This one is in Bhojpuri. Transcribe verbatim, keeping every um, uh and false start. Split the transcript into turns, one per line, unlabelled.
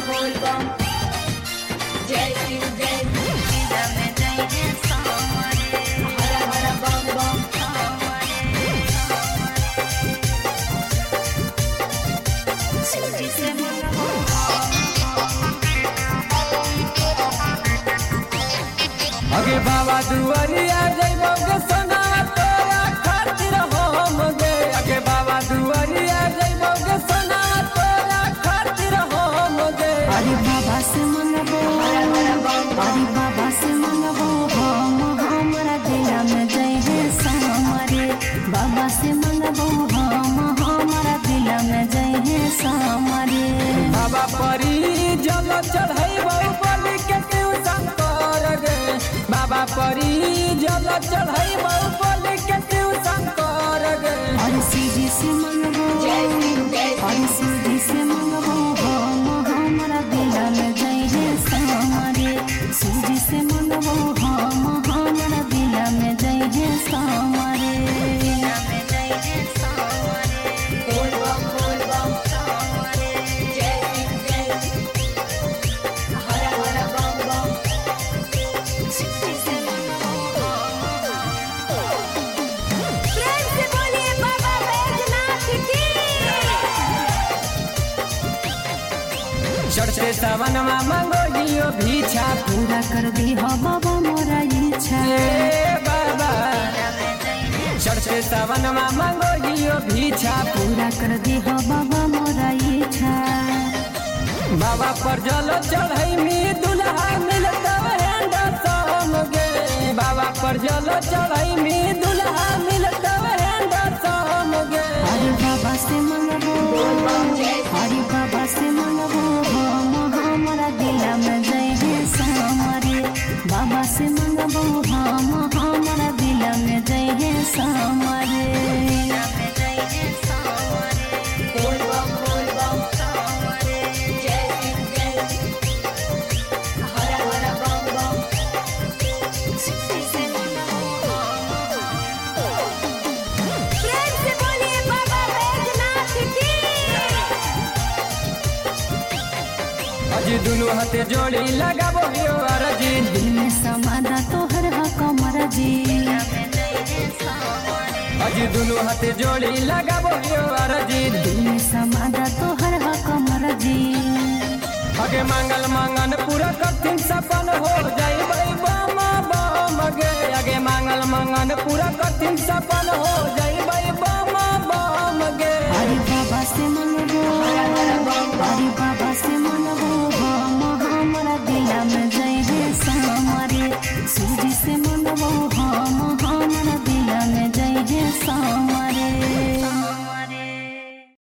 बोल बम जय शिव जय
सीधा में जाइए सामरे
हर हर बम बम
सूजी से
अगे बाबा दुआरिया जइबो गे सोना तोरा खातिर हम गे अगे बाबा दुआरिया जइबो गे सोना तोरा खातिर हम गे
अरे बाबा से मंगबो
हर हर बम बम
अरे बाबा से मंगबो हम हमरा दिला में जाइए सामरे बाबा से मंगबो हम हमरा दिला में जाइए सामरे
बाबा परी जल चढ़ैबो बलि के तू शंकर गे बाबा परी जल चढ़ैबो बलि के तू शंकर गे
अरे सूजी से मंगबो
जय शिव जय
अरे सूजी से मंगबो हम हमरा दिला में जाइए सामरे सूजी से मंगबो हम हमरा दिला में जाइए सामरे दिला में जाइए सामरे
बोल बम बोल बम जय शिव जय हर हर बम बम
सूजी से मंगबो प्रेम से बोलिए बाबा बैजनाथ की
चढ़ते सावन में मांगो जियो भीछा
पूरा कर दी हो बाबा मोरा इच्छा
ए बाबा चढ़ते सावन में मांगो जियो भीछा
पूरा कर दी हो बाबा मोरा इच्छा
बाबा पर जल चढ़ई में दुल्हा मिलता हैंड सम गे बाबा पर जल चढ़ई में दुल्हा मिलता हैंड सम गे
अरे बाबा से मंगबो
बोल बम जय
अरे बाबा से मंगबो हम हमरा दिला में जाइए सामरे बाबा से मंगबो हम हमरा दिला में जाइए सामरे दिला में जाइए सामरे
बोल बम बोल बम जय शिव जय हर हर बम बम
सूजी से मंगबो प्रेम से बोलिए बाबा बैजनाथ की
अजी दुनु हाथे जोड़ी लगाबो यो अरजी
दिल में समादा तोहर हा कमर जी
अजी दुनु हाथे जोड़ी लगाबो यो अरजी
दिल में समादा तोहर हा कमर जी
अगे मांगल मांगन पूरा कठिन सपन हो जाई बई बम बम गे अगे मांगल मांगन पूरा कठिन सपन हो जाई बई